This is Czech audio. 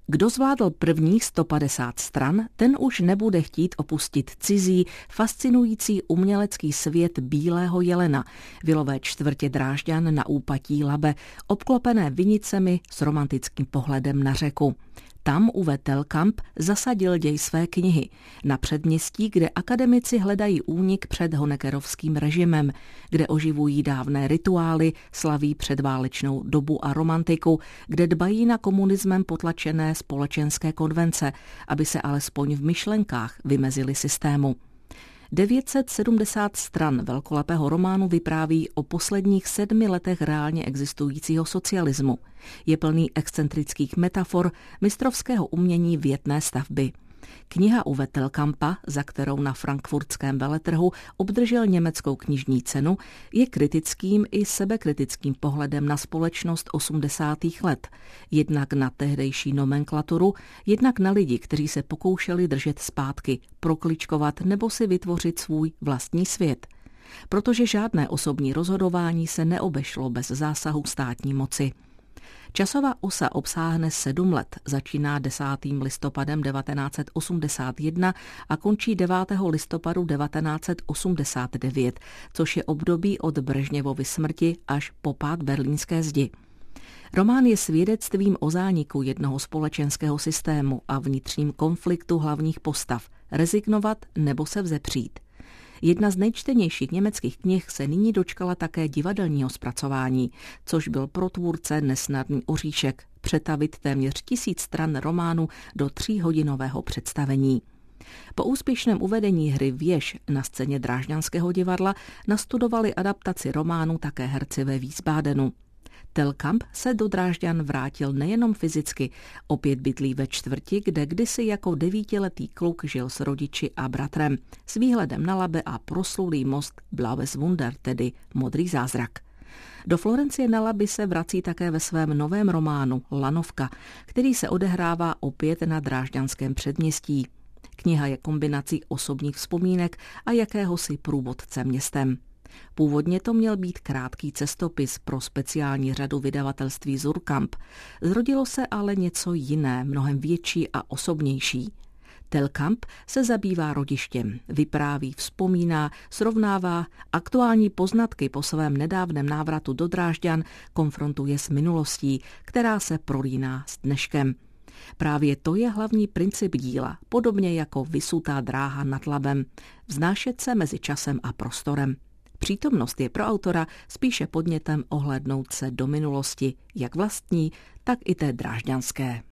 Kdo zvládl prvních 150 stran, ten už nebude chtít opustit cizí, fascinující umělecký svět bílého jelena, vilové čtvrtě Drážďan na úpatí Labe, obklopené vinicemi s romantickým pohledem na řeku. Tam Uwe Telkamp zasadil děj své knihy. Na předměstí, kde akademici hledají únik před honeckerovským režimem, kde oživují dávné rituály, slaví předválečnou dobu a romantiku, kde dbají na komunismem potlačené společenské konvence, aby se alespoň v myšlenkách vymezili systému. 970 stran velkolepého románu vypráví o posledních 7 letech reálně existujícího socialismu. Je plný excentrických metafor, mistrovského umění větné stavby. Kniha Uwe Telkampa, za kterou na frankfurtském veletrhu obdržel německou knižní cenu, je kritickým i sebekritickým pohledem na společnost 80. let. Jednak na tehdejší nomenklaturu, jednak na lidi, kteří se pokoušeli držet zpátky, prokličkovat nebo si vytvořit svůj vlastní svět. Protože žádné osobní rozhodování se neobešlo bez zásahu státní moci. Časová osa obsáhne 7 let, začíná 10. listopadem 1981 a končí 9. listopadu 1989, což je období od Brežněvovy smrti až po pád berlínské zdi. Román je svědectvím o zániku jednoho společenského systému a vnitřním konfliktu hlavních postav, rezignovat nebo se vzepřít. Jedna z nejčtenějších německých knih se nyní dočkala také divadelního zpracování, což byl pro tvůrce nesnadný oříšek přetavit téměř 1000 stran románu do 3hodinového představení. Po úspěšném uvedení hry Věž na scéně Drážďanského divadla nastudovali adaptaci románu také herci ve Wiesbadenu. Telkamp se do Drážďan vrátil nejenom fyzicky, opět bydlí ve čtvrti, kde kdysi jako 9letý kluk žil s rodiči a bratrem, s výhledem na Labe a proslulý most Blaues Wunder, tedy Modrý zázrak. Do Florencie na Labi se vrací také ve svém novém románu Lanovka, který se odehrává opět na drážďanském předměstí. Kniha je kombinací osobních vzpomínek a jakéhosi průvodce městem. Původně to měl být krátký cestopis pro speciální řadu vydavatelství Surkamp. Zrodilo se ale něco jiné, mnohem větší a osobnější. Telkamp se zabývá rodištěm, vypráví, vzpomíná, srovnává, aktuální poznatky po svém nedávném návratu do Drážďan konfrontuje s minulostí, která se prolíná s dneškem. Právě to je hlavní princip díla, podobně jako vysutá dráha nad Labem, vznášet se mezi časem a prostorem. Přítomnost je pro autora spíše podnětem ohlédnout se do minulosti, jak vlastní, tak i té drážďanské.